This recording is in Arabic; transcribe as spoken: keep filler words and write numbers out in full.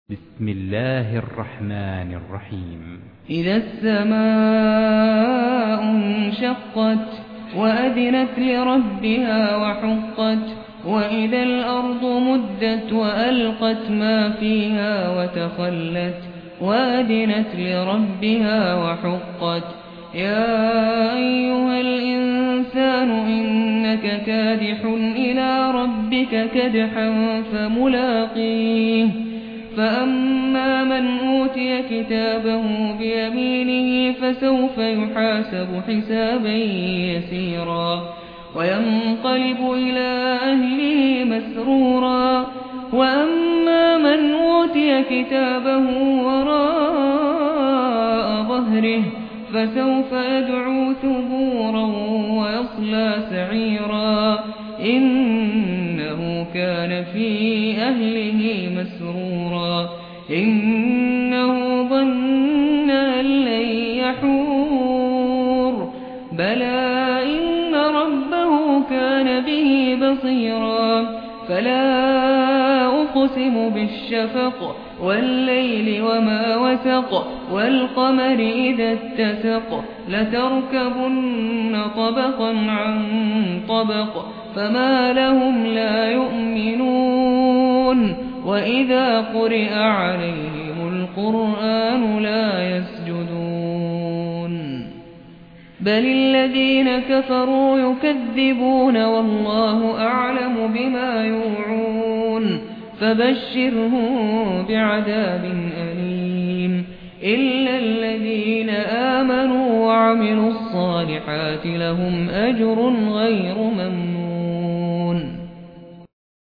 بسم الله الرحمن الرحيم. إذا السماء انشقت وأذنت لربها وحقت وإذا الأرض مدت وألقت ما فيها وتخلت وأذنت لربها وحقت يا أيها الإنسان إنك كادح إلى ربك كدحا فملاقيه فأما من أوتي كتابه بيمينه فسوف يحاسب حسابا يسيرا وينقلب إلى أهله مسرورا وأما من أوتي كتابه وراء ظهره فسوف يدعو ثبورا ويصلى سعيرا إنه كان في أهله مسرورا إنه ظن أن لن يحور بلى إن ربه كان به بصيرا فلا أقسم بالشفق والليل وما وسق والقمر إذا اتسق لتركبن طبقا عن طبق فما لهم لا يؤمنون وإذا قرئ عليهم القرآن لا يسجدون بل الذين كفروا يكذبون والله أعلم بما يوعون فبشرهم بعذاب أليم إلا الذين آمنوا وعملوا الصالحات لهم أجر غير ممنون